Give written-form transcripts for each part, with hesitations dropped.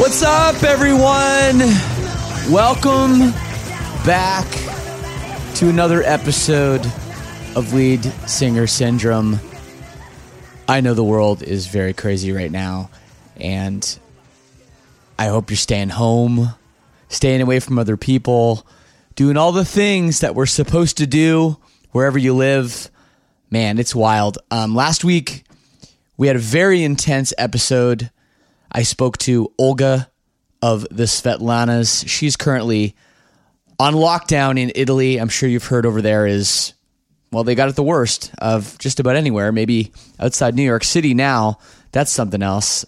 What's up, everyone? Welcome back to another episode of Lead Singer Syndrome. I know the world is very crazy right now, and I hope you're staying home, staying away from other people, doing all the things that we're supposed to do wherever you live. Man, it's wild. Last week, we had a very intense episode. I spoke to Olga of the Svetlanas. She's currently on lockdown in Italy. I'm sure you've heard over there is, well, they got it the worst of just about anywhere, maybe outside New York City now. That's something else.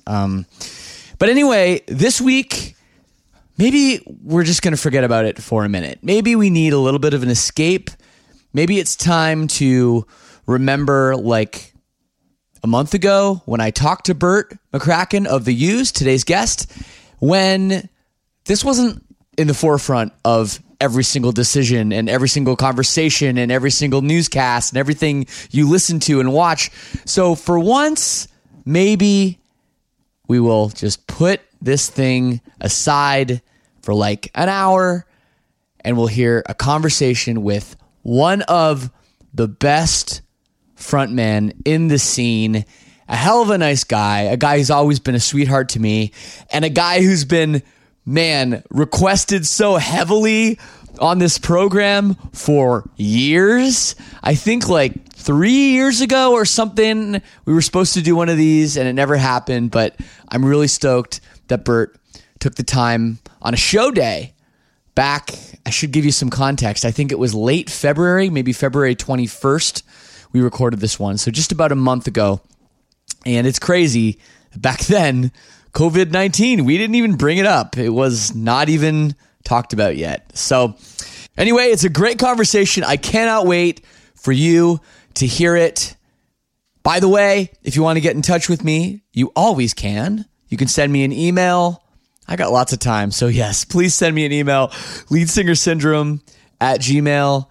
But anyway, this week, maybe we're just going to forget about it for a minute. Maybe we need a little bit of an escape. Maybe it's time to remember, like, a month ago when I talked to Bert McCracken of The Used, today's guest, when this wasn't in the forefront of every single decision and every single conversation and every single newscast and everything you listen to and watch. So for once, maybe we will just put this thing aside for like an hour and we'll hear a conversation with one of the best frontman in the scene, a hell of a nice guy, a guy who's always been a sweetheart to me, and a guy who's been, man, requested so heavily on this program for years. I think like 3 years ago or something, we were supposed to do one of these and it never happened, but I'm really stoked that Bert took the time on a show day back. I should give you some context. I think it was late February, maybe February 21st. We recorded this one, so just about a month ago. And it's crazy. Back then, COVID-19, we didn't even bring it up. It was not even talked about yet. So anyway, it's a great conversation. I cannot wait for you to hear it. By the way, if you want to get in touch with me, you always can. You can send me an email. I got lots of time, so yes, please send me an email, leadsingersyndrome@gmail.com.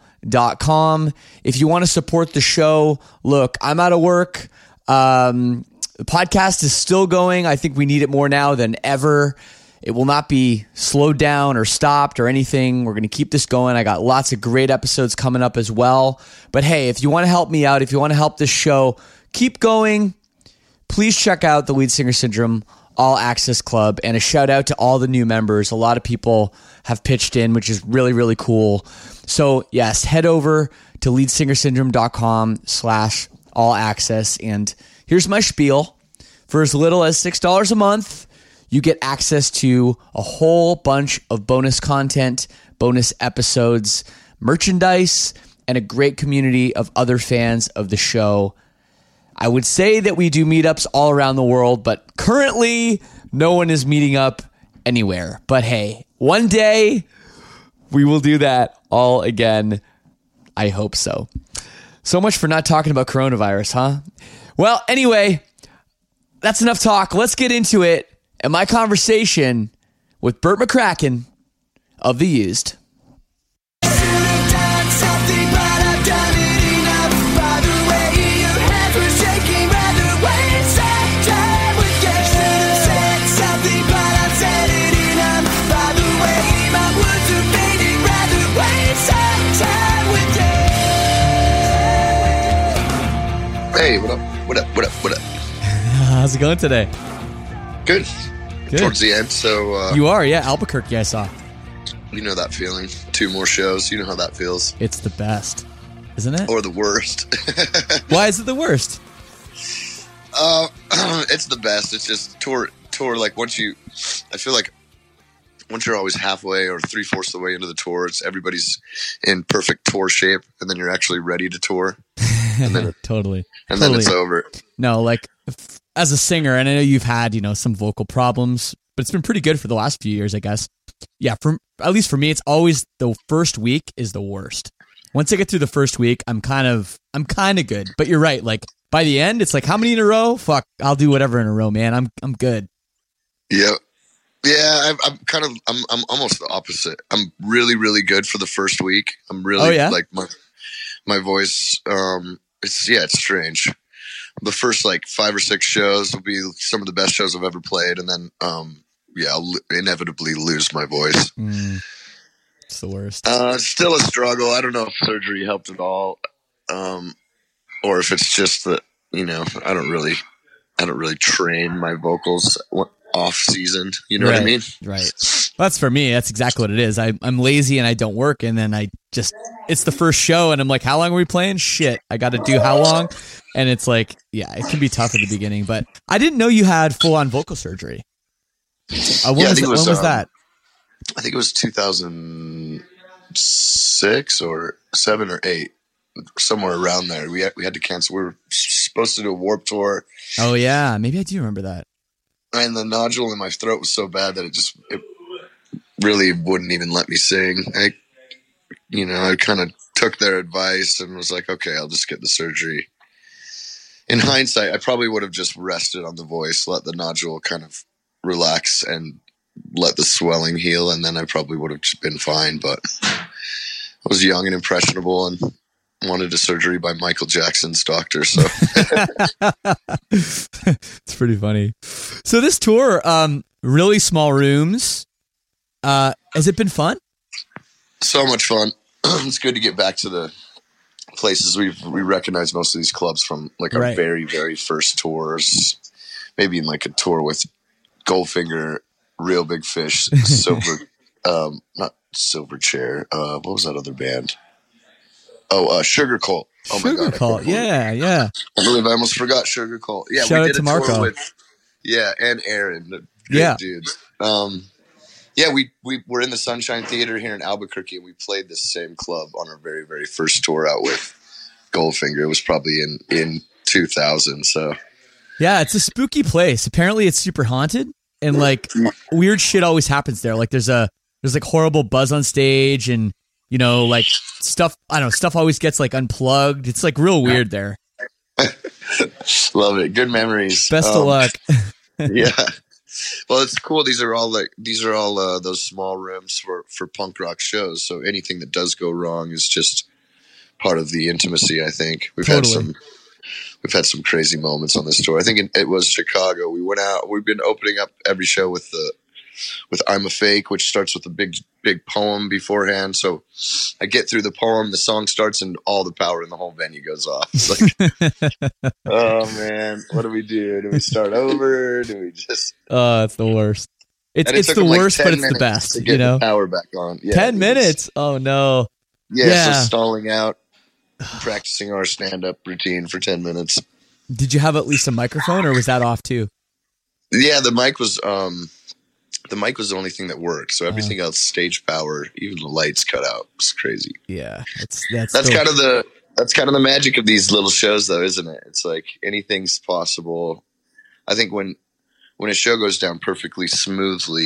If you want to support the show, look, I'm out of work. The podcast is still going. I think we need it more now than ever. It will not be slowed down or stopped or anything. We're going to keep this going. I got lots of great episodes coming up as well. But hey, if you want to help me out, if you want to help this show keep going, please check out the Lead Singer Syndrome All Access Club, and a shout out to all the new members. A lot of people have pitched in, which is really, really cool. So yes, head over to leadsingersyndrome.com/all access. And here's my spiel. For as little as $6 a month, you get access to a whole bunch of bonus content, bonus episodes, merchandise, and a great community of other fans of the show. I would say that we do meetups all around the world, but currently no one is meeting up anywhere. But hey, one day we will do that all again. I hope so. So much for not talking about coronavirus, huh? Well, anyway, that's enough talk. Let's get into it and my conversation with Bert McCracken of The Used. Hey, what up? What up? What up? What up? How's it going today? Good. Towards the end, so... you are, yeah. Albuquerque, I saw. You know that feeling. 2 more shows. You know how that feels. It's the best, isn't it? Or the worst. Why is it the worst? It's the best. It's just tour, like, once you... I feel like once you're always halfway or 3/4 of the way into the tour, everybody's in perfect tour shape, and then you're actually ready to tour. And then totally. Then it's over. No, like as a singer, and I know you've had, some vocal problems, but it's been pretty good for the last few years, I guess. Yeah, at least for me, it's always the first week is the worst. Once I get through the first week, I'm kind of good. But you're right, like by the end, it's like how many in a row? Fuck, I'll do whatever in a row, man. I'm good. Yeah. Yeah, I'm almost the opposite. I'm really, really good for the first week. I'm really like my voice. It's strange. The first like 5 or 6 shows will be some of the best shows I've ever played, and then I'll inevitably lose my voice. It's the worst. Still a struggle. I don't know if surgery helped at all, or if it's just that, I don't really train my vocals off season. You know what I mean? Right. That's for me. That's exactly what it is. I'm lazy and I don't work, and then it's the first show, and I'm like, how long are we playing? Shit, I got to do how long? And it's like, yeah, it can be tough at the beginning. But I didn't know you had full on vocal surgery. When was that? I think it was 2006 or 7 or 8, somewhere around there. We had to cancel. We were supposed to do a Warped Tour. Oh yeah, maybe I do remember that. And the nodule in my throat was so bad that it really wouldn't even let me sing. I kind of took their advice and was like, okay, I'll just get the surgery. In hindsight, I probably would have just rested on the voice, let the nodule kind of relax and let the swelling heal, and then I probably would have just been fine. But I was young and impressionable and wanted a surgery by Michael Jackson's doctor. So it's pretty funny. So this tour, really small rooms. Has it been fun? So much fun. It's good to get back to the places we recognize most of these clubs from, like our very, very first tours. Maybe in like a tour with Goldfinger, Real Big Fish, not Silverchair. What was that other band? Sugar Cult. Oh my God. Sugar Cult. Yeah. I believe I almost forgot Sugar Cult. Yeah, Shout we out did to a Marco. tour with, and Aaron, great dudes. We were in the Sunshine Theater here in Albuquerque, and we played this same club on our very, very first tour out with Goldfinger. It was probably in 2000. So yeah, it's a spooky place. Apparently, it's super haunted, and like weird shit always happens there. Like there's like horrible buzz on stage, and like stuff. I don't know. Stuff always gets like unplugged. It's like real weird there. Love it. Good memories. Best of luck. Yeah. Well, it's cool. These are all those small rooms for punk rock shows. So anything that does go wrong is just part of the intimacy. I think we've had some crazy moments on this tour. I think it was Chicago. We went out. We've been opening up every show with I'm a Fake, which starts with a big poem beforehand. So I get through the poem, the song starts, and all the power in the whole venue goes off. It's like, oh man, what do we do? Do we start over? Do we just? It's the worst. It's the worst, but it's the best. To get the power back on. Yeah, 10 minutes. Oh no. Yeah. So stalling out, practicing our stand-up routine for 10 minutes. Did you have at least a microphone, or was that off too? Yeah, the mic was the only thing that worked. So everything else, stage power, even the lights cut out. It's crazy. Yeah, that's kind of the magic of these little shows, though, isn't it? It's like anything's possible. I think when a show goes down perfectly smoothly,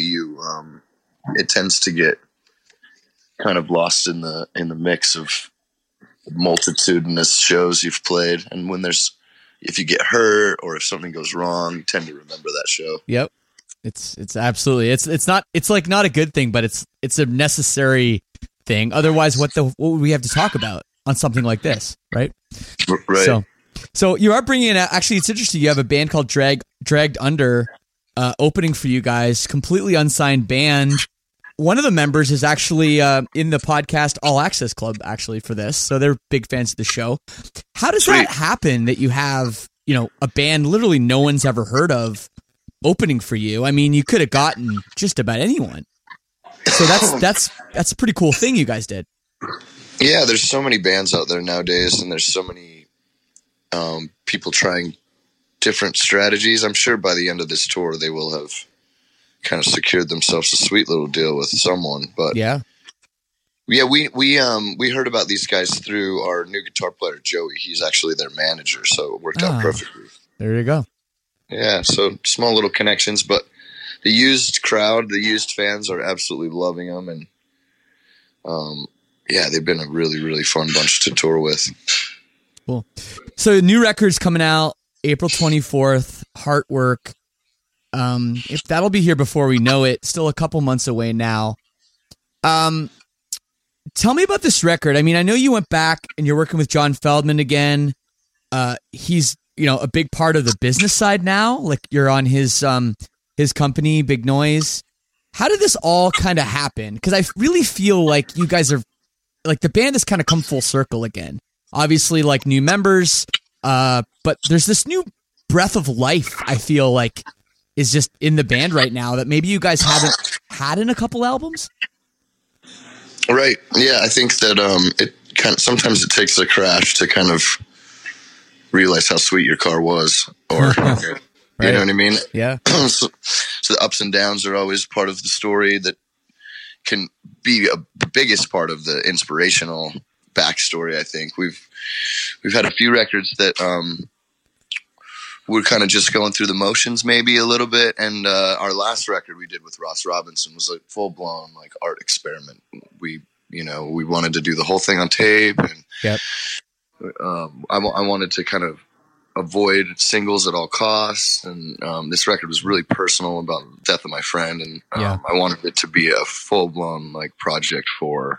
it tends to get kind of lost in the mix of multitudinous shows you've played, and if you get hurt or if something goes wrong, you tend to remember that show. Yep. It's absolutely, it's not a good thing, but it's a necessary thing. Otherwise, what would we have to talk about on something like this, right? Right. So you are bringing in, actually, it's interesting. You have a band called Dragged Under, opening for you guys, completely unsigned band. One of the members is actually in the podcast All Access Club, actually, for this. So they're big fans of the show. How does that happen that you have, a band literally no one's ever heard of opening for you? I mean, you could have gotten just about anyone. So that's a pretty cool thing you guys did. Yeah, there's so many bands out there nowadays, and there's so many people trying different strategies. I'm sure by the end of this tour, they will have kind of secured themselves a sweet little deal with someone. But yeah, we heard about these guys through our new guitar player Joey. He's actually their manager, so it worked out perfectly. There you go. Yeah, so small little connections, but the used crowd, the used fans are absolutely loving them, and they've been a really, really fun bunch to tour with. Cool. So new record's coming out April 24th, Heartwork. If that'll be here before we know it, still a couple months away now. Tell me about this record. I mean, I know you went back and you're working with John Feldman again. He's, a big part of the business side now. Like you're on his his company, Big Noise. How did this all kind of happen? Because I really feel like you guys are, like, the band has kind of come full circle again. Obviously, like, new members, but there's this new breath of life, I feel like, is just in the band right now that maybe you guys haven't had in a couple albums? Right. Yeah, I think that it kind of, sometimes it takes a crash to kind of realize how sweet your car was, or Right. You know what I mean? Yeah. So the ups and downs are always part of the story that can be the biggest part of the inspirational backstory. I think we've had a few records that we're kind of just going through the motions maybe a little bit, and our last record we did with Ross Robinson was a full blown like art experiment. We wanted to do the whole thing on tape, and Yep. I wanted to kind of avoid singles at all costs, and this record was really personal about the death of my friend, and I wanted it to be a full-blown like project for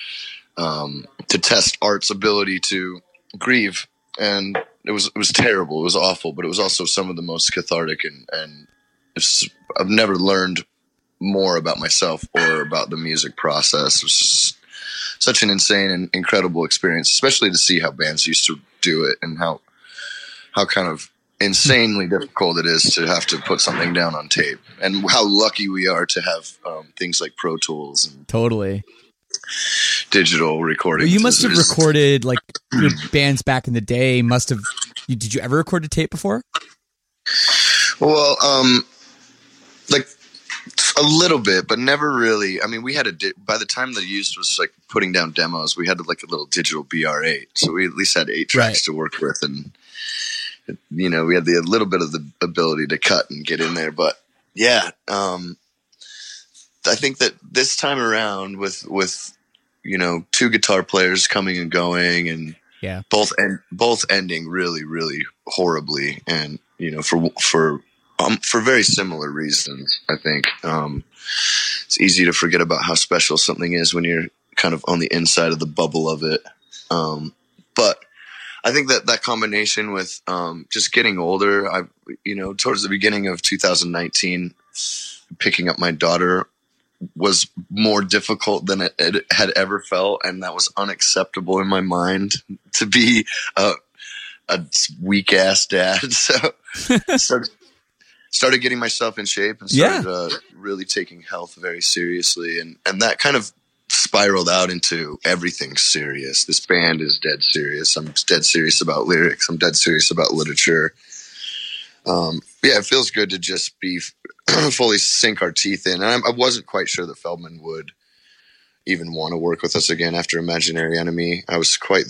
to test art's ability to grieve. And it was terrible, it was awful, but it was also some of the most cathartic, and I've never learned more about myself or about the music process. It was just such an insane and incredible experience, especially to see how bands used to do it, and how kind of insanely difficult it is to have to put something down on tape, and how lucky we are to have things like Pro Tools and Totally. digital recording. Well, you must have recorded, like, your bands back in the day must have. Did you ever record a tape before? Well, like a little bit, but never really. I mean, we had by the time the use was like putting down demos, we had like a little digital BR8, so we at least had 8 tracks to work with, and we had a little bit of the ability to cut and get in there. But yeah, I think that this time around with 2 guitar players coming and going, and both ending really, really horribly, and for very similar reasons. I think it's easy to forget about how special something is when you're kind of on the inside of the bubble of it. But I think that combination with just getting older, towards the beginning of 2019, picking up my daughter was more difficult than it had ever felt, and that was unacceptable in my mind to be a weak ass dad. So started getting myself in shape, and started really taking health very seriously, and that kind of spiraled out into everything serious. This band is dead serious. I'm dead serious about lyrics. I'm dead serious about literature. It feels good to just be fully sink our teeth in. And I wasn't quite sure that Feldman would even want to work with us again after Imaginary Enemy. I was quite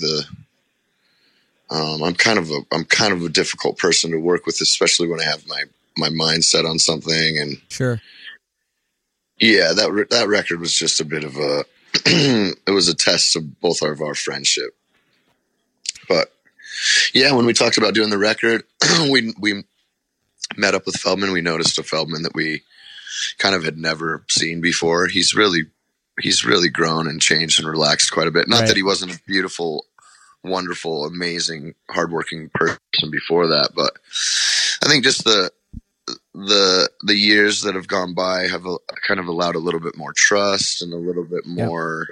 I'm kind of a difficult person to work with, especially when I have my mind set on something. And sure. Yeah, that record was just a bit of a it was a test of both of our friendship. But yeah, when we talked about doing the record, we met up with Feldman. We noticed a Feldman that we kind of had never seen before. He's really grown and changed and relaxed quite a bit. Not that he wasn't a beautiful, wonderful, amazing, hardworking person before that, but I think just the years that have gone by have kind of allowed a little bit more trust and a little bit more,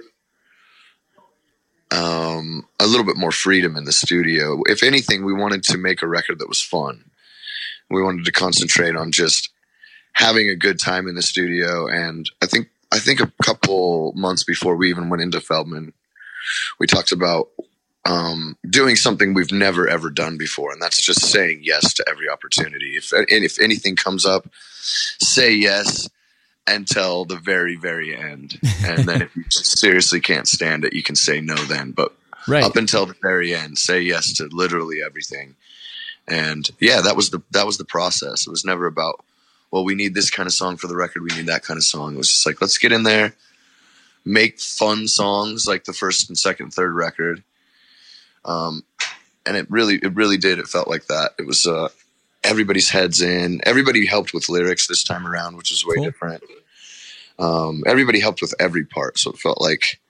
a little bit more freedom in the studio. If anything, we wanted to make a record that was fun. We wanted to concentrate on just having a good time in the studio. And I think a couple months before we even went into Feldman, we talked about doing something we've never ever done before, and that's just saying yes to every opportunity. If anything comes up, say yes until the very, very end, and then if you seriously can't stand it, you can say no then. But up until the very end, say yes to literally everything. And yeah, that was the process. It was never about, well, we need this kind of song for the record, we need that kind of song. It was just like, let's get in there, make fun songs like the first and second, third record. And it really did. It felt like that. It was everybody's heads in. Everybody helped with lyrics this time around, which is way different. Everybody helped with every part, so it felt like,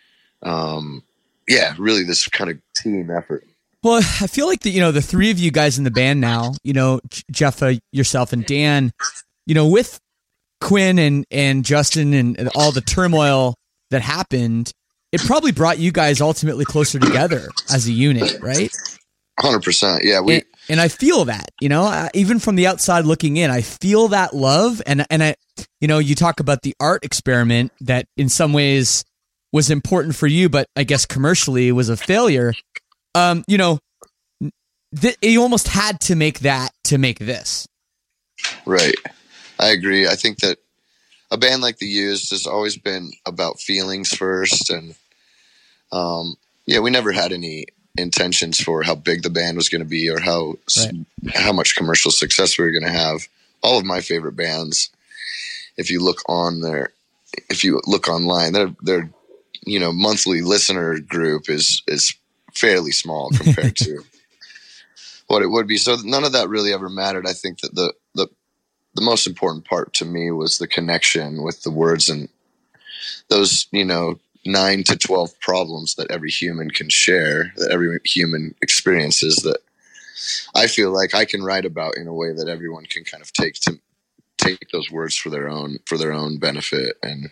really this kind of team effort. Well, I feel like the three of you guys in the band now, Jeff, yourself, and Dan, with Quinn and Justin and all the turmoil that happened, it probably brought you guys ultimately closer together as a unit, right? 100%. Yeah. And I feel that, even from the outside looking in, I feel that love. And I, you talk about the art experiment that in some ways was important for you, but I guess commercially was a failure. You almost had to make that to make this. Right. I agree. I think that a band like The Used has always been about feelings first. And, we never had any intentions for how big the band was going to be or how much commercial success we were going to have. All of my favorite bands, if you look online, their monthly listener group is fairly small compared to what it would be. So none of that really ever mattered. I think that the most important part to me was the connection with the words and those, 9 to 12 problems that every human can share, that every human experiences, that I feel like I can write about in a way that everyone can kind of take those words for their own benefit. And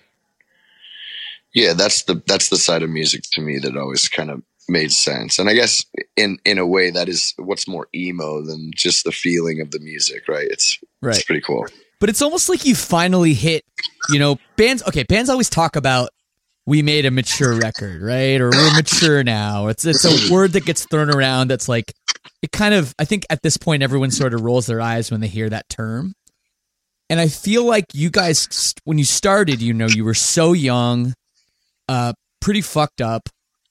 yeah, that's the side of music to me that always kind of made sense. And I guess in a way that is what's more emo than just the feeling of the music, right? It's pretty cool. But it's almost like you finally hit, bands always talk about, we made a mature record, right? Or we're mature now. It's a word that gets thrown around that's like, it kind of, I think at this point, everyone sort of rolls their eyes when they hear that term. And I feel like you guys, when you started, you were so young, pretty fucked up,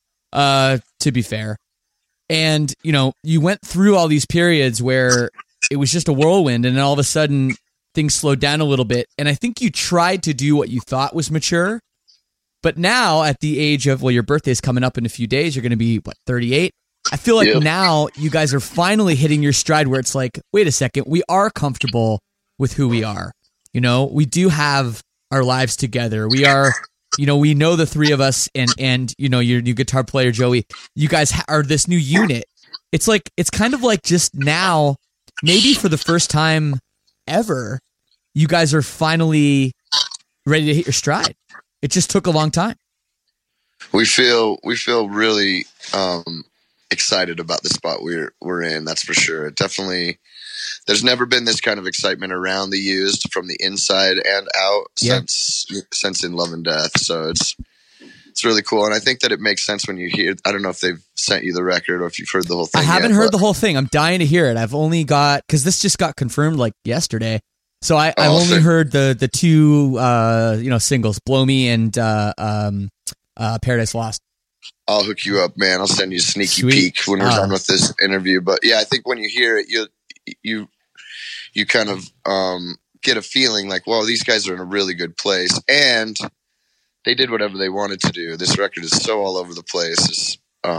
to be fair. And, you went through all these periods where it was just a whirlwind, and then all of a sudden things slowed down a little bit. And I think you tried to do what you thought was mature. But now at the age of, your birthday's coming up in a few days, you're going to be, 38? I feel like now you guys are finally hitting your stride where it's like, wait a second, we are comfortable with who we are. We do have our lives together. We are, we know the three of us and your new guitar player, Joey, you guys are this new unit. It's like, it's kind of like just now, maybe for the first time ever, you guys are finally ready to hit your stride. It just took a long time. We feel really excited about the spot we're in. That's for sure. It definitely, there's never been this kind of excitement around The Used from the inside and out since In Love and Death. So it's really cool. And I think that it makes sense when you hear, I don't know if they've sent you the record or if you've heard the whole thing. I haven't heard the whole thing. I'm dying to hear it. I've only got, cause this just got confirmed yesterday. So I've only heard the two singles, Blow Me and Paradise Lost. I'll hook you up, man. I'll send you a sneaky peek when we're done with this interview. But yeah, I think when you hear it, you kind of get a feeling like, well, these guys are in a really good place, and they did whatever they wanted to do. This record is so all over the place. It's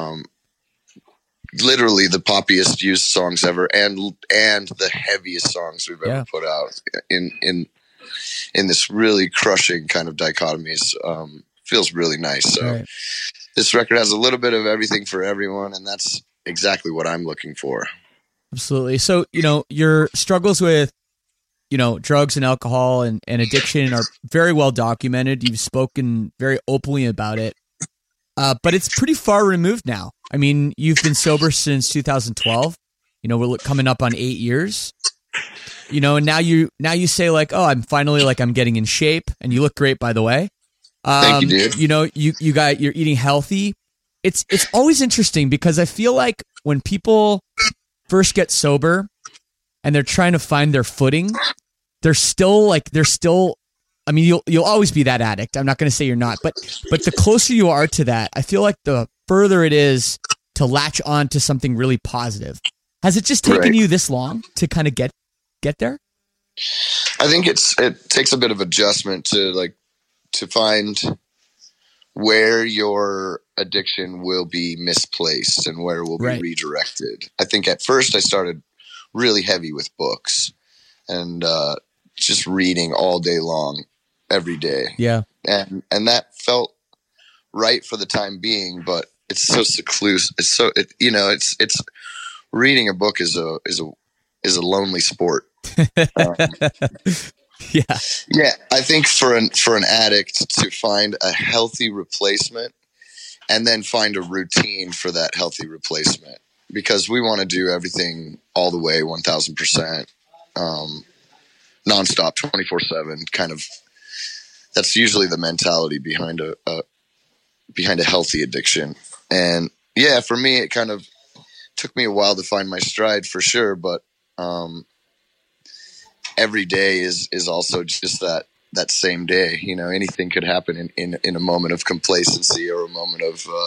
literally the poppiest Used songs ever, and the heaviest songs we've ever put out in this really crushing kind of dichotomies. Feels really nice. So this record has a little bit of everything for everyone, and that's exactly what I'm looking for. Absolutely. So, your struggles with, drugs and alcohol and addiction are very well documented. You've spoken very openly about it. But it's pretty far removed now. I mean, you've been sober since 2012. We're coming up on 8 years. And now you say I'm finally I'm getting in shape, and you look great, by the way. Thank you, dude. You're eating healthy. It's always interesting because I feel like when people first get sober and they're trying to find their footing, they're still. I mean, you'll always be that addict. I'm not going to say you're not, but the closer you are to that, I feel like the further it is to latch on to something really positive. Has it just taken you this long to kind of get there? I think it takes a bit of adjustment to find where your addiction will be misplaced and where it will be redirected. I think at first I started really heavy with books and just reading all day long, every day. Yeah. And that felt right for the time being, but it's so seclusive. It's reading a book is a lonely sport. Yeah. Yeah, I think for an addict to find a healthy replacement and then find a routine for that healthy replacement, because we want to do everything all the way 1000%, nonstop, 24/7 kind of. That's usually the mentality behind a healthy addiction. And yeah, for me, it kind of took me a while to find my stride for sure, but every day is also just that same day. You know, anything could happen in a moment of complacency or a moment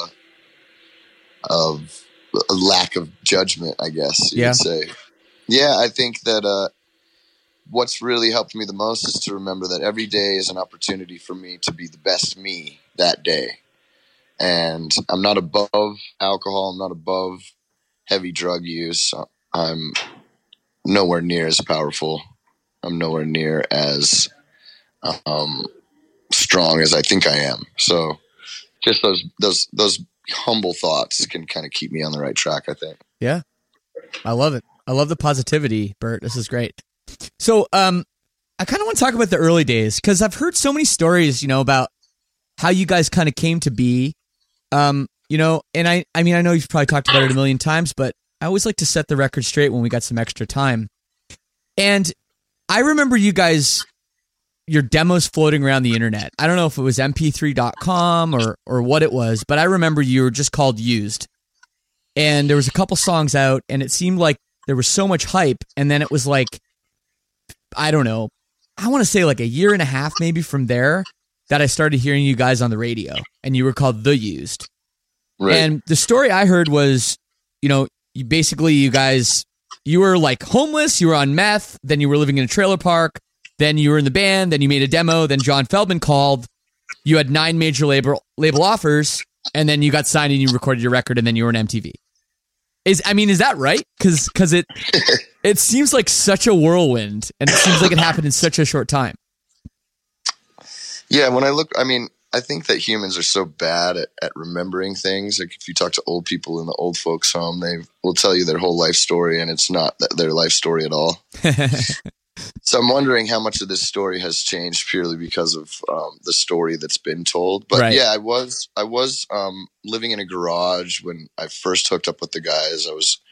of a lack of judgment, I guess you would say. Yeah, I think that what's really helped me the most is to remember that every day is an opportunity for me to be the best me that day. And I'm not above alcohol. I'm not above heavy drug use. I'm nowhere near as powerful. I'm nowhere near as strong as I think I am. So just those humble thoughts can kind of keep me on the right track, I think. Yeah. I love it. I love the positivity, Bert. This is great. So I kind of want to talk about the early days, because I've heard so many stories, about how you guys kind of came to be. And I mean, I know you've probably talked about it a million times, but I always like to set the record straight when we got some extra time. And I remember you guys, your demos floating around the internet. I don't know if it was mp3.com or what it was, but I remember you were just called Used. And there was a couple songs out, and it seemed like there was so much hype. And then it was like, I don't know, I want to say like a year and a half maybe from there that I started hearing you guys on the radio, and you were called The Used. Right. And the story I heard was, you guys, you were like homeless, you were on meth, then you were living in a trailer park, then you were in the band, then you made a demo, then John Feldman called, you had 9 major label offers, and then you got signed and you recorded your record, and then you were on MTV. Is that right? Because it seems like such a whirlwind, and it seems like it happened in such a short time. Yeah, when I think that humans are so bad at remembering things. Like if you talk to old people in the old folks' home, they will tell you their whole life story, and it's not their life story at all. So I'm wondering how much of this story has changed purely because of the story that's been told. But right. Yeah, I was living in a garage when I first hooked up with the guys.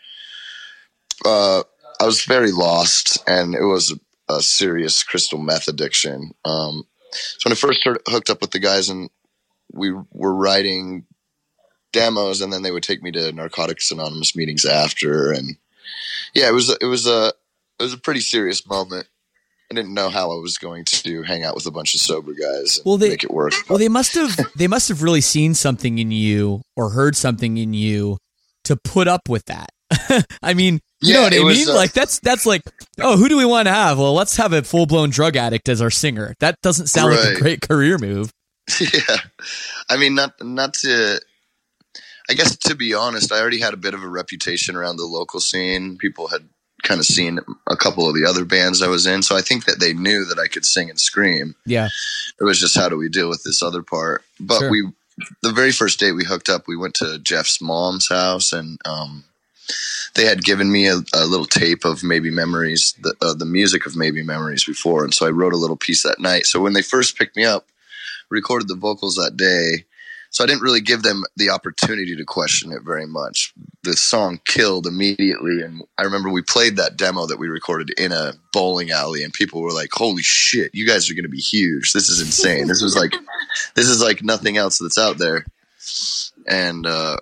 I was very lost, and it was a serious crystal meth addiction. So when I first hooked up with the guys, and we were writing demos, and then they would take me to Narcotics Anonymous meetings after, and yeah, it was a pretty serious moment. I didn't know how I was going to hang out with a bunch of sober guys and make it work. Well, they must have really seen something in you or heard something in you to put up with that. I mean, you know what I mean? Like that's like, oh, who do we want to have? Well, let's have a full-blown drug addict as our singer. That doesn't sound like a great career move. Yeah. I mean, not to, I guess to be honest, I already had a bit of a reputation around the local scene. People had kind of seen a couple of the other bands I was in. So I think that they knew that I could sing and scream. Yeah. It was just, how do we deal with this other part? But sure. The very first date we hooked up, we went to Jeff's mom's house, and they had given me a little tape of Maybe Memories, the music of Maybe Memories before. And so I wrote a little piece that night. So when they first picked me up, recorded the vocals that day. So I didn't really give them the opportunity to question it very much. The song killed immediately. And I remember we played that demo that we recorded in a bowling alley, and people were like, holy shit, you guys are going to be huge. This is insane. This is like nothing else that's out there. And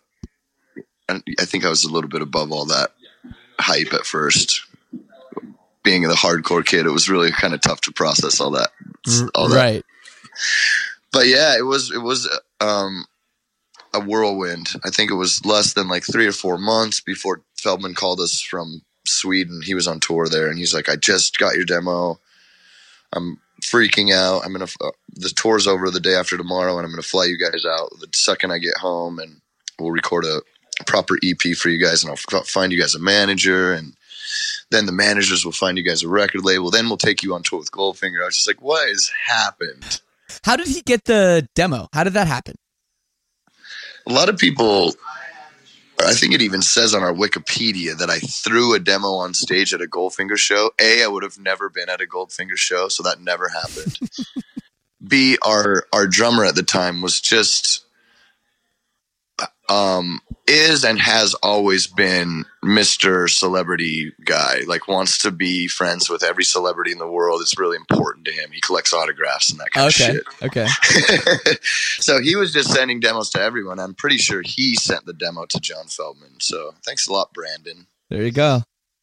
I think I was a little bit above all that hype at first. Being the hardcore kid, it was really kind of tough to process all that. Right. But yeah, it was a whirlwind. I think it was less than like 3 or 4 months before Feldman called us from Sweden. He was on tour there, and he's like, I just got your demo. I'm freaking out. The tour's over the day after tomorrow, and I'm going to fly you guys out the second I get home, and we'll record a proper EP for you guys, and I'll find you guys a manager, and then the managers will find you guys a record label. Then we'll take you on tour with Goldfinger. I was just like, what has happened? How did he get the demo? How did that happen? A lot of people I think it even says on our Wikipedia that I threw a demo on stage at a Goldfinger show. A, I would have never been at a Goldfinger show, so that never happened. B, our drummer at the time was just is and has always been Mr. Celebrity guy, like wants to be friends with every celebrity in the world. It's really important to him. He collects autographs and that kind of shit. Okay. So he was just sending demos to everyone. I'm pretty sure he sent the demo to John Feldman. So thanks a lot, Brandon. There you go.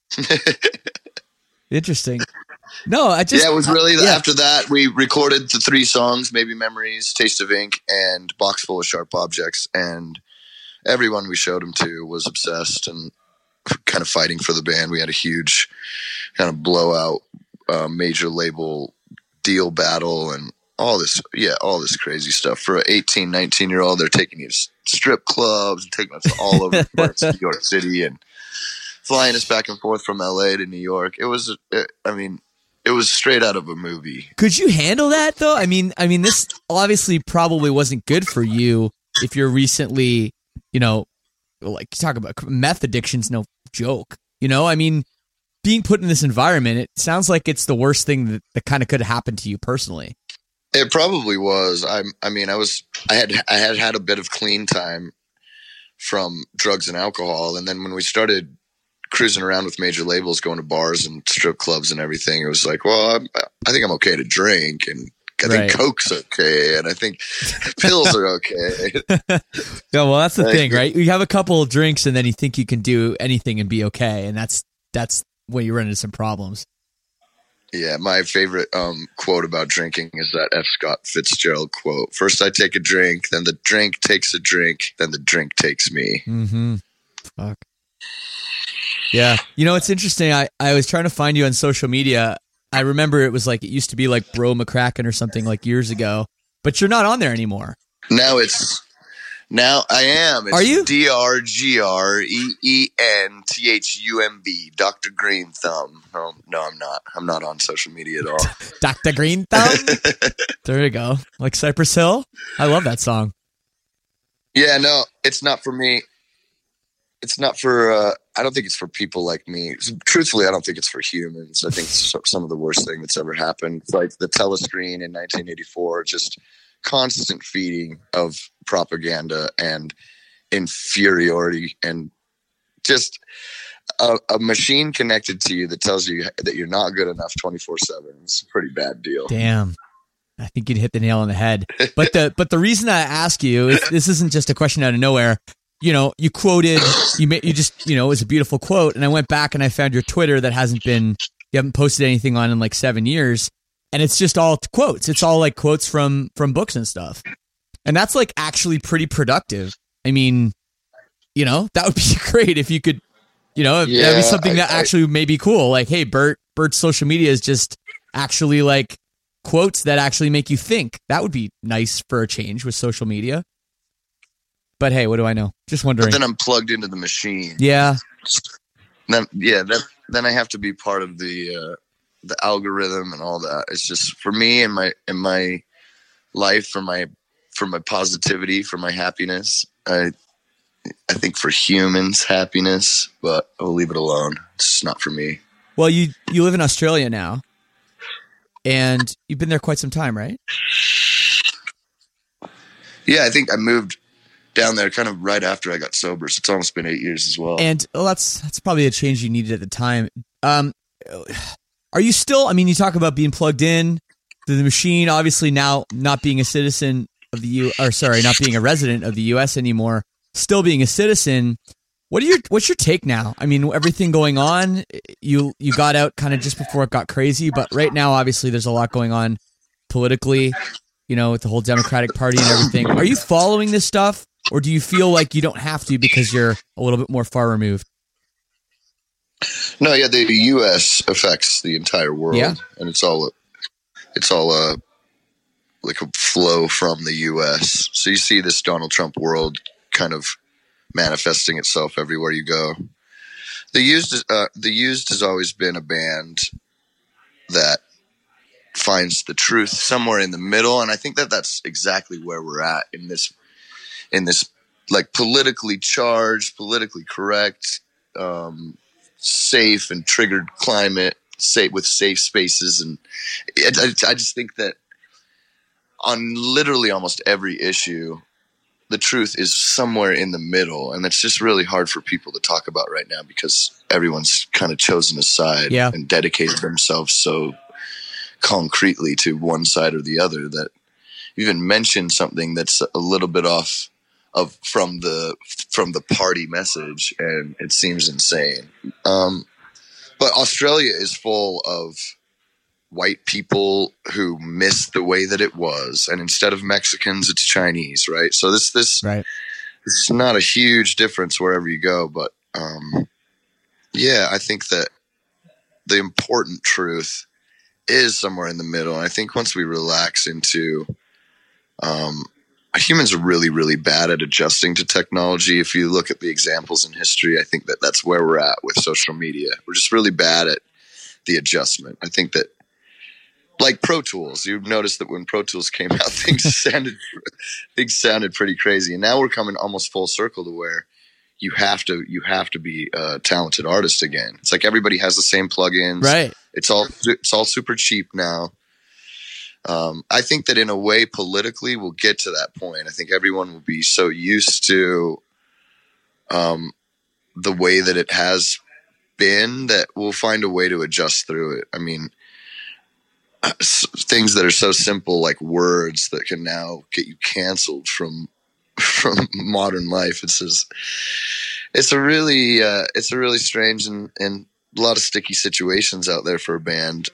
Interesting. No, it was really after that we recorded the 3 songs, Maybe Memories, Taste of Ink, and Box Full of Sharp Objects, and everyone we showed them to was obsessed and kind of fighting for the band. We had a huge kind of blowout major label deal battle and all this crazy stuff. For an 18, 19-year-old, they're taking you to strip clubs and taking us all over parts of New York City and flying us back and forth from LA to New York. It was straight out of a movie. Could you handle that though? I mean, this obviously probably wasn't good for you if you're recently, like talk about meth addiction's no joke. I mean, being put in this environment, it sounds like it's the worst thing that kind of could happen to you personally. It probably was. I had a bit of clean time from drugs and alcohol, and then when we started cruising around with major labels, going to bars and strip clubs and everything, it was like, well, I think I'm okay to drink, and I think Coke's okay, and I think pills are okay. Yeah, well, that's the thing, right? You have a couple of drinks, and then you think you can do anything and be okay, and that's when you run into some problems. Yeah, my favorite quote about drinking is that F. Scott Fitzgerald quote. First I take a drink, then the drink takes a drink, then the drink takes me. Mm-hmm. Fuck. Yeah. It's interesting. I was trying to find you on social media. I remember it was like, it used to be like Bro McCracken or something like years ago, but you're not on there anymore. Now I am. It's Are you? DrGreentHumb, Dr. Green Thumb. No, I'm not. I'm not on social media at all. Dr. Green Thumb? There you go. Like Cypress Hill? I love that song. Yeah, no, it's not for me. It's not for, I don't think it's for people like me. Truthfully, I don't think it's for humans. I think it's some of the worst thing that's ever happened. It's like the telescreen in 1984, just constant feeding of propaganda and inferiority and just a machine connected to you that tells you that you're not good enough 24/7. It's a pretty bad deal. Damn. I think you'd hit the nail on the head. But the reason I ask you, this isn't just a question out of nowhere. You quoted, it was a beautiful quote. And I went back and I found your Twitter that you haven't posted anything on in like 7 years. And it's just all quotes. It's all like quotes from books and stuff. And that's like actually pretty productive. I mean, that would be great if you could, that'd be something that actually may be cool. Like, hey, Bert's social media is just actually like quotes that actually make you think. That would be nice for a change with social media. But hey, what do I know? Just wondering. But then I'm plugged into the machine. Yeah. Then I have to be part of the algorithm and all that. It's just for me and my life, for my positivity, for my happiness. I think for humans' happiness, but I'll leave it alone. It's just not for me. Well, you live in Australia now, and you've been there quite some time, right? Yeah, I think I moved down there kind of right after I got sober, so it's almost been 8 years as well. And that's probably a change you needed at the time. Are you still? I mean, you talk about being plugged in to the machine. Obviously, now not being a citizen of not being a resident of the U.S. anymore. Still being a citizen. What's your take now? I mean, everything going on. You got out kind of just before it got crazy, but right now, obviously, there's a lot going on politically. With the whole Democratic Party and everything. Are you following this stuff? Or do you feel like you don't have to because you're a little bit more far removed? No, yeah, the U.S. affects the entire world, and it's all like a flow from the U.S. So you see this Donald Trump world kind of manifesting itself everywhere you go. The Used has always been a band that finds the truth somewhere in the middle, and I think that's exactly where we're at in this like politically charged, politically correct, safe and triggered climate, safe with safe spaces. And I just think that on literally almost every issue, the truth is somewhere in the middle. And that's just really hard for people to talk about right now because everyone's kind of chosen a side and dedicated themselves so concretely to one side or the other that even mention something that's a little bit off from the party message, and it seems insane. But Australia is full of white people who miss the way that it was, and instead of Mexicans, it's Chinese, right? So this right. It's not a huge difference wherever you go, but I think that the important truth is somewhere in the middle. And I think once we relax into humans are really, really bad at adjusting to technology. If you look at the examples in history, I think that that's where we're at with social media. We're just really bad at the adjustment. I think that, like Pro Tools, you've noticed that when Pro Tools came out, things sounded pretty crazy. And now we're coming almost full circle to where you have to be a talented artist again. It's like everybody has the same plugins. Right. It's all super cheap now. I think that in a way, politically, we'll get to that point. I think everyone will be so used to the way that it has been that we'll find a way to adjust through it. I mean, things that are so simple like words that can now get you canceled from modern life. It's a really strange and a lot of sticky situations out there for a band.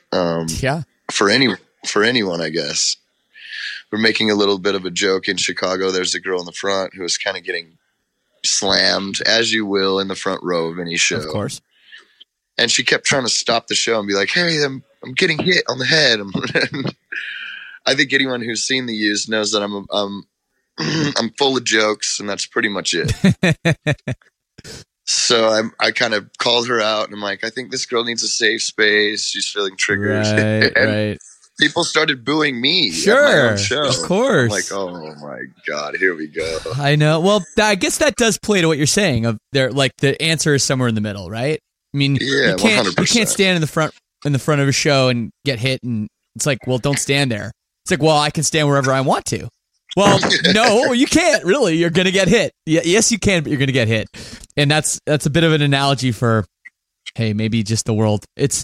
For anyone, I guess. We're making a little bit of a joke in Chicago. There's a girl in the front who is kind of getting slammed, as you will, in the front row of any show. Of course. And she kept trying to stop the show and be like, "Hey, I'm getting hit on the head." I think anyone who's seen The Used knows that I'm full of jokes, and that's pretty much it. So I kind of called her out, and I'm like, I think this girl needs a safe space. She's feeling triggered. Right. People started booing me at my own show. Of course. I'm like, oh my God, here we go. I know. Well, I guess that does play to what you're saying. Like the answer is somewhere in the middle, right? I mean, yeah, you can't 100%. You can't stand in the front of a show and get hit, and it's like, well, don't stand there. It's like, well, I can stand wherever I want to. Well, no, you can't really. You're going to get hit. Yes, you can, but you're going to get hit. And that's a bit of an analogy for, hey, maybe just the world. It's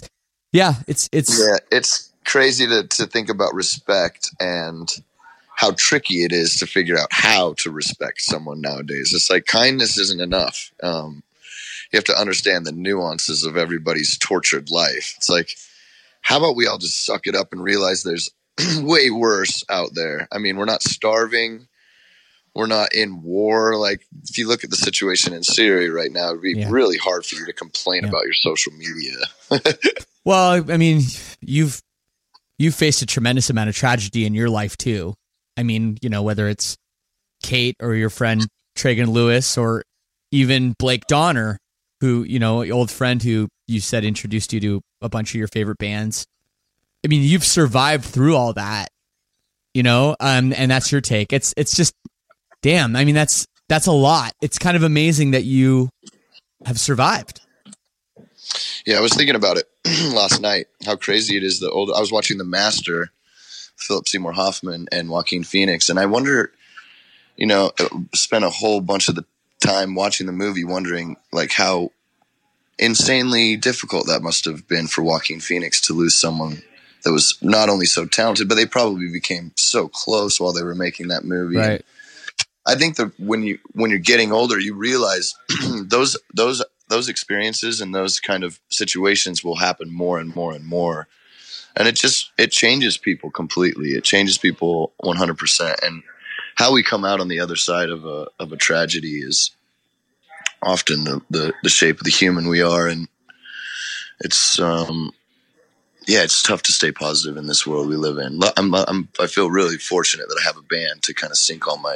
crazy to think about respect and how tricky it is to figure out how to respect someone nowadays. It's like kindness isn't enough. You have to understand the nuances of everybody's tortured life. It's like, how about we all just suck it up and realize there's way worse out there. I mean, we're not starving. We're not in war. Like, if you look at the situation in Syria right now, it'd be really hard for you to complain about your social media. Well, I mean, you've faced a tremendous amount of tragedy in your life too. I mean, whether it's Kate or your friend Tragan Lewis or even Blake Donner, who, old friend who you said introduced you to a bunch of your favorite bands. I mean, you've survived through all that, and that's your take. It's just, damn. I mean, that's a lot. It's kind of amazing that you have survived. Yeah, I was thinking about it last night, how crazy it is that I was watching The Master, Philip Seymour Hoffman and Joaquin Phoenix, and I wonder, spent a whole bunch of the time watching the movie wondering like how insanely difficult that must have been for Joaquin Phoenix to lose someone that was not only so talented, but they probably became so close while they were making that movie. Right. I think that when you're getting older, you realize those experiences and those kind of situations will happen more and more and more. And it changes people completely. It changes people 100%. And how we come out on the other side of a tragedy is often the shape of the human we are. And it's, it's tough to stay positive in this world we live in. I feel really fortunate that I have a band to kind of sink all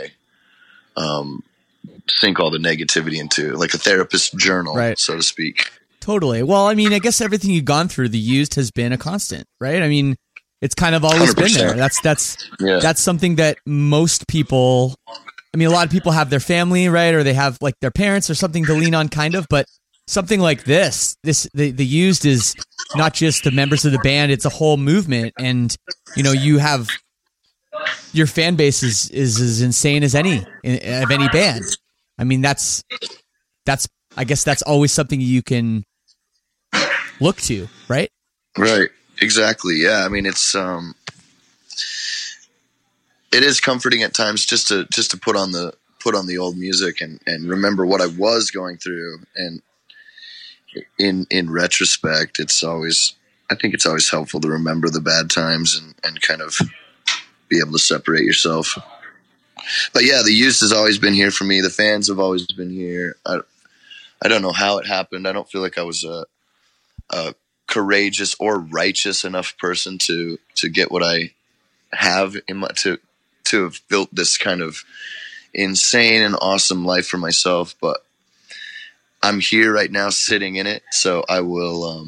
the negativity into, like a therapist's journal, right, so to speak. Totally. Well, I mean, I guess everything you've gone through, The Used has been a constant, right? I mean, it's kind of always 100%. Been there. That's something that most people I mean, a lot of people have their family, right? Or they have like their parents or something to lean on kind of, but something like the Used is not just the members of the band, it's a whole movement. And, you have your fan base is as insane as any of any band. I mean, that's I guess that's always something you can look to, right? Right. Exactly. Yeah. I mean, it is comforting at times just to put on the old music and remember what I was going through. And in retrospect, I think it's always helpful to remember the bad times and kind of be able to separate yourself. But yeah, the Used has always been here for me. The fans have always been here. I don't know how it happened. I don't feel like I was a courageous or righteous enough person to get what I have to have built this kind of insane and awesome life for myself. But I'm here right now sitting in it. So I will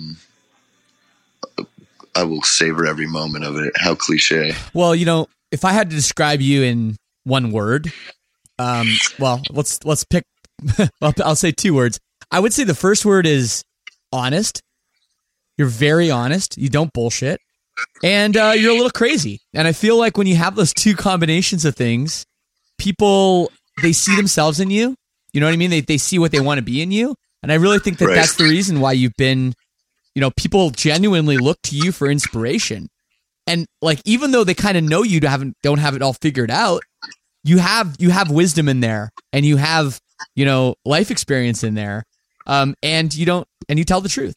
savor every moment of it. How cliche. Well, if I had to describe you in one word, well, let's pick, I'll say two words. I would say the first word is honest. You're very honest. You don't bullshit. And you're a little crazy. And I feel like when you have those two combinations of things, people, they see themselves in you. You know what I mean? They see what they want to be in you. And I really think that that's the reason why you've been, people genuinely look to you for inspiration. And like, even though they kind of know you don't have it all figured out, you have wisdom in there, and you have, life experience in there. And you tell the truth.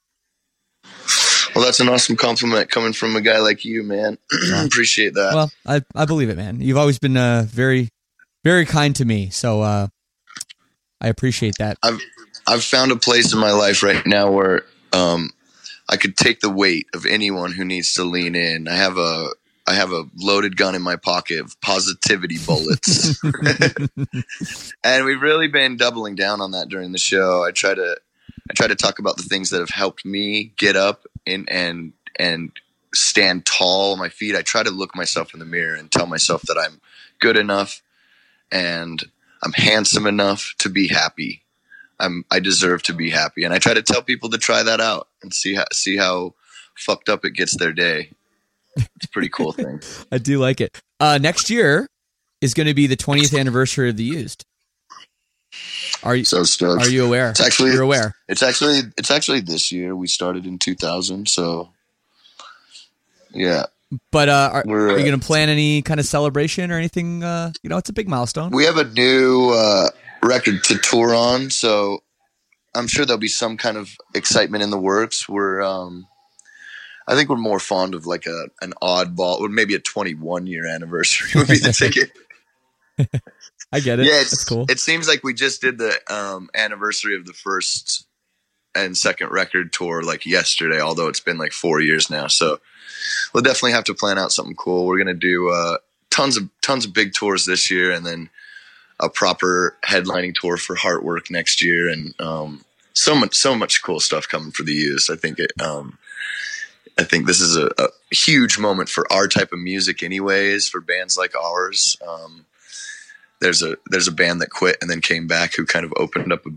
Well, that's an awesome compliment coming from a guy like you, man. Appreciate that. Well, I believe it, man. You've always been very, very kind to me. So I appreciate that. I've found a place in my life right now where I could take the weight of anyone who needs to lean in. I have a loaded gun in my pocket of positivity bullets. And we've really been doubling down on that during the show. I try to talk about the things that have helped me get up and stand tall on my feet. I try to look myself in the mirror and tell myself that I'm good enough and I'm handsome enough to be happy. I deserve to be happy. And I try to tell people to try that out and see how fucked up it gets their day. It's a pretty cool thing. I do like it. Next year is going to be the 20th anniversary of the Used. Are you so stoked? Are you aware? You're aware. It's actually this year. We started in 2000, so yeah. But are you going to plan any kind of celebration or anything? It's a big milestone. We have a new record to tour on, so I'm sure there'll be some kind of excitement in the works. I think we're more fond of like an oddball, or maybe a 21-year anniversary would be the ticket. I get it. Yeah, that's cool. It seems like we just did the anniversary of the first and second record tour like yesterday, although it's been like 4 years now. So we'll definitely have to plan out something cool. We're gonna do tons of big tours this year, and then a proper headlining tour for Heartwork next year, and so much cool stuff coming for the Used. I think this is a huge moment for our type of music, anyways. For bands like ours, there's a band that quit and then came back who kind of opened up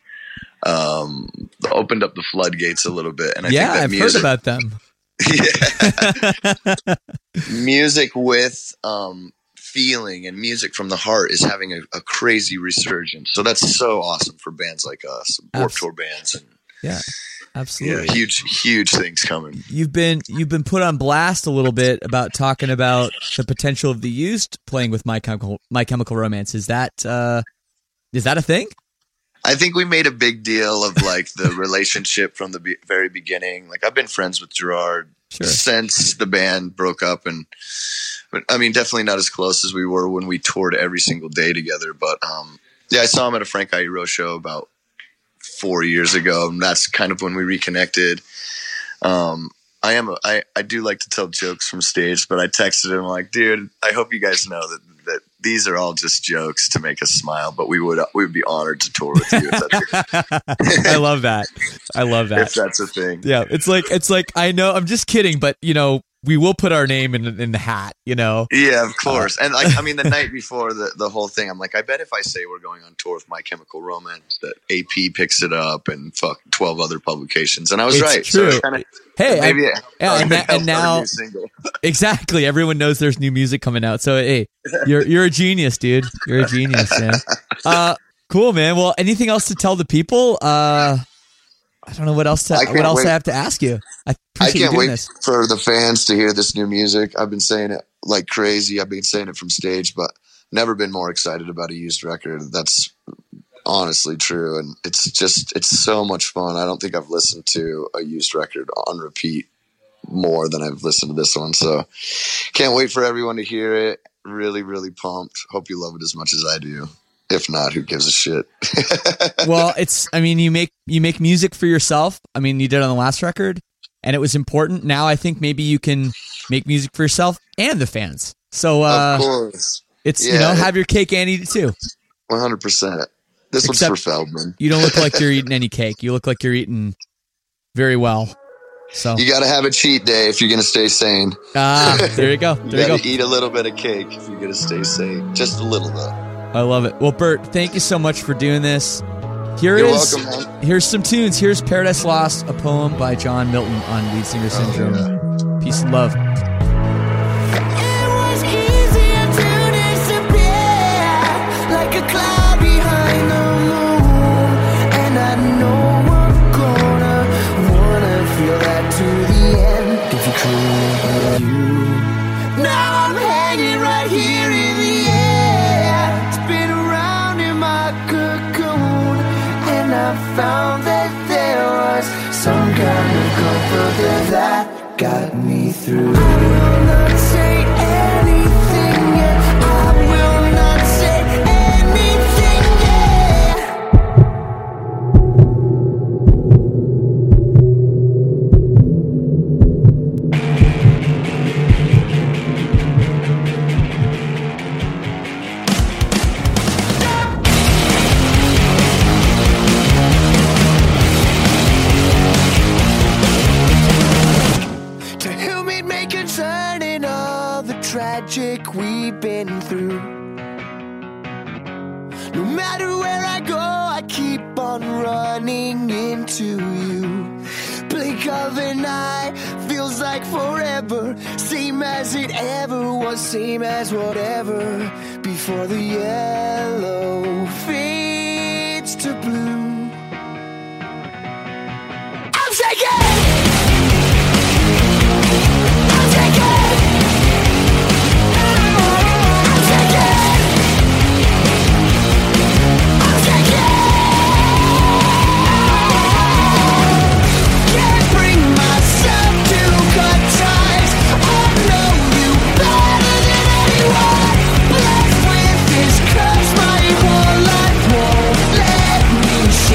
opened up the floodgates a little bit. And I think that I've heard about them. Yeah, music with feeling and music from the heart is having a crazy resurgence. So that's so awesome for bands like us, Warped Tour bands, and yeah. Absolutely. Yeah, huge things coming. You've been put on blast a little bit about talking about the potential of the Used playing with My Chemical Romance. Is that a thing? I think we made a big deal of like the relationship from the very beginning. Like, I've been friends with Gerard since the band broke up, but I mean, definitely not as close as we were when we toured every single day together. But yeah, I saw him at a Frank Iero show about 4 years ago, and that's kind of when we reconnected. I do like to tell jokes from stage, but I texted him like, dude, I hope you guys know that these are all just jokes to make us smile, but we would be honored to tour with you. I love that. If that's a thing. Yeah. It's like, I know, I'm just kidding, but we will put our name in the hat, you know? Yeah, of course. And like, I mean, the night before the whole thing, I'm like, I bet if I say we're going on tour with My Chemical Romance, that AP picks it up and 12 other publications. And I was It's right. true. So kinda, hey, maybe and now exactly, everyone knows there's new music coming out. So hey, you're a genius, dude. You're a genius, man. Cool, man. Well, anything else to tell the people? I don't know what else I have to ask you. I appreciate can't you doing wait this. for the fans to hear this new music. I've been saying it like crazy. I've been saying it from stage, but never been more excited about a used record. That's honestly true. And it's so much fun. I don't think I've listened to a used record on repeat more than I've listened to this one. So can't wait for everyone to hear it. Really, really pumped. Hope you love it as much as I do. If not, who gives a shit? Well, you make music for yourself. I mean, you did on the last record, and it was important. Now I think maybe you can make music for yourself and the fans. So, of course. It's, have your cake and eat it too. 100%. This one's for Feldman. You don't look like you're eating any cake. You look like you're eating very well. So you got to have a cheat day if you're going to stay sane. There you go. You got to eat a little bit of cake if you're going to stay sane. Just a little though. I love it. Well, Bert, thank you so much for doing this. You're welcome, man. Here's some tunes. Here's Paradise Lost, a poem by John Milton on Lead Singer Syndrome. Yeah. Peace and love. It was easier to disappear like a cloud behind the moon. And I know we're gonna wanna feel that to the end if you're true to you. Now I'm hanging right here in the air. I found that there was some kind of comfort there that got me through. I will not say anything yet. I will not say anything tragic we've been through. No matter where I go, I keep on running into you. Blink of an eye feels like forever. Same as it ever was, same as whatever. Before the yellow fades to blue, I'm shaking. Blessed with this curse, my whole life won't let me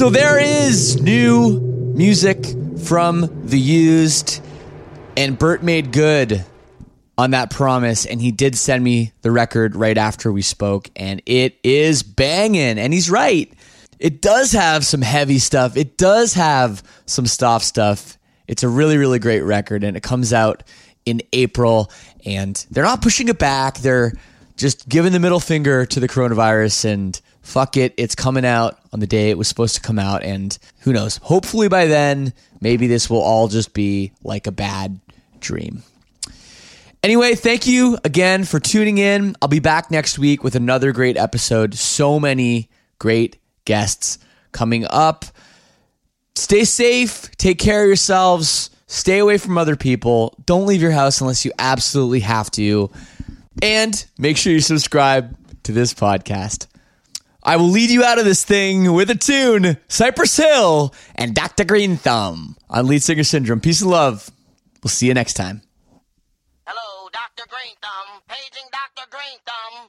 So there is new music from The Used, and Bert made good on that promise, and he did send me the record right after we spoke, and it is banging, and he's right. It does have some heavy stuff. It does have some soft stuff. It's a really, really great record, and it comes out in April, and they're not pushing it back. They're just giving the middle finger to the coronavirus, and fuck it, it's coming out on the day it was supposed to come out, and who knows? Hopefully by then, maybe this will all just be like a bad dream. Anyway, thank you again for tuning in. I'll be back next week with another great episode. So many great guests coming up. Stay safe. Take care of yourselves. Stay away from other people. Don't leave your house unless you absolutely have to. And make sure you subscribe to this podcast. I will lead you out of this thing with a tune, Cypress Hill and Dr. Green Thumb on Lead Singer Syndrome. Peace and love. We'll see you next time. Hello, Dr. Green Thumb. Paging Dr. Green Thumb.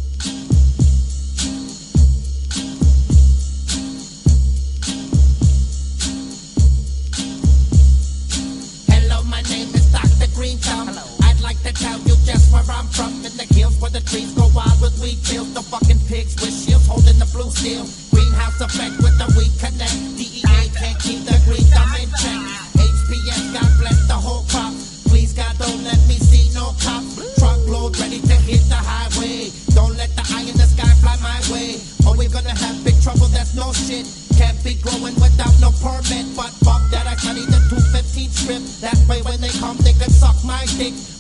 Hello, my name is Dr. Green Thumb. I'd like to tell you just where I'm from. In the hills where the trees go wild with wheat fields. The fucking pigs with shields holding the blue steel. Greenhouse effect with the weed connect. DEA can't keep the green thumb in check. HPS, God bless the whole crop. Please, God, don't let me see no cops. Truckload ready to hit the highway. Don't let the eye in the sky fly my way. Or we're gonna have big trouble, that's no shit. Can't be growing without no permit. But fuck that, I studied the 215 script. That way when they come, they can suck my dick.